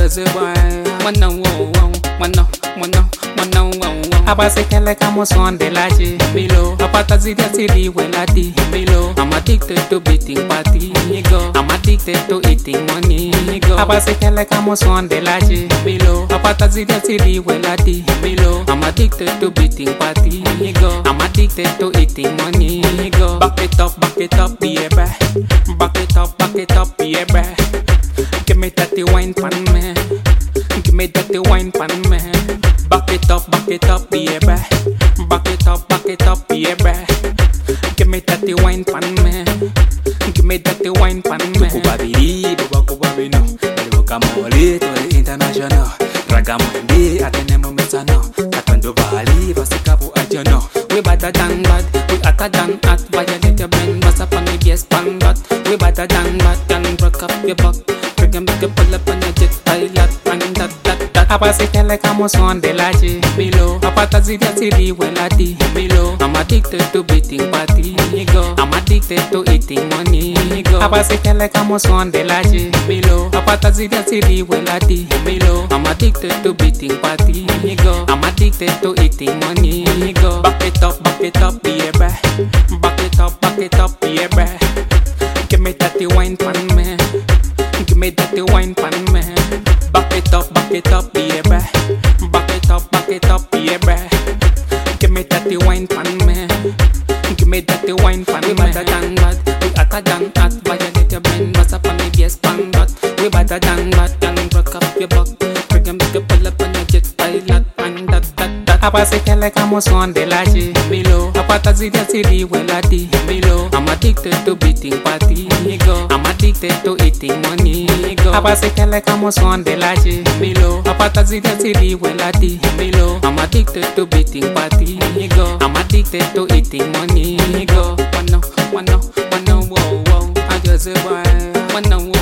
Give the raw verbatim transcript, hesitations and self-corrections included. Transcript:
just a boy. Wanna wow wow, wanna wanna wanna wow wow. Abasekele kama sonde laje Milo. Apatazidi atili weladi Milo. I'm addicted to beating party Go. I'm addicted to eating money Go. Abasekele kama sonde laje Milo. Apatazidi atili weladi Milo. I'm addicted to beating party Go. I'm addicted to eating money Go. Back it up, back it up, baby. Back it up, back it up, baby. Give me that the wine pan me. Give me that the wine pan me. Back it up, back it up, baby. Back it up, back it up, baby. Give me that the wine pan me. Give me that the wine pan me. Kubabiri, buba kubabino. Balibu kamoli to the international. Ragamundi atenemo mezano. Katando bali vasikapu ajono. We better than bad, we hotter than hot. Violate your brain, bust up on the gas pan but we better than bad, can break up your back. Break and make you pull up on your jet pilot. And that, that, that Abasekele kama sonde laje Milo. Apatazidi atili weladi Milo. I'm addicted to beating party Go. I'm addicted to eating money Go. Abasekele kama sonde laje Milo. Apatazidi atili weladi Milo. I'm addicted to beating party Go. I'm addicted to eating money Go. Back it up, back it up, baby. Back it up, back it up, baby. Give me that the wine pan me. Give me that the wine pan me. Back it up, back it up, baby. Back it up, back it up, baby. Give me that the wine pan me. Give me that the wine pan me. We better than bad, we hotter than hot. Violate your brain, bust up on the gas pan but we better than bad, can break up your back. Break and make you pull up on your jet pilot. And that, that, that Abasekele kama sonde laje Milo. Apatazidi atili weladi Milo. I'm addicted to beating party Go. I'm addicted to eating money Go. Abasekele kama sonde laje Milo. Apatazidi atili weladi Milo. I'm addicted to beating party Go. I'm addicted to eating money Go. Wanna, wanna, wanna, wow, wow. I just a boy. Wanna,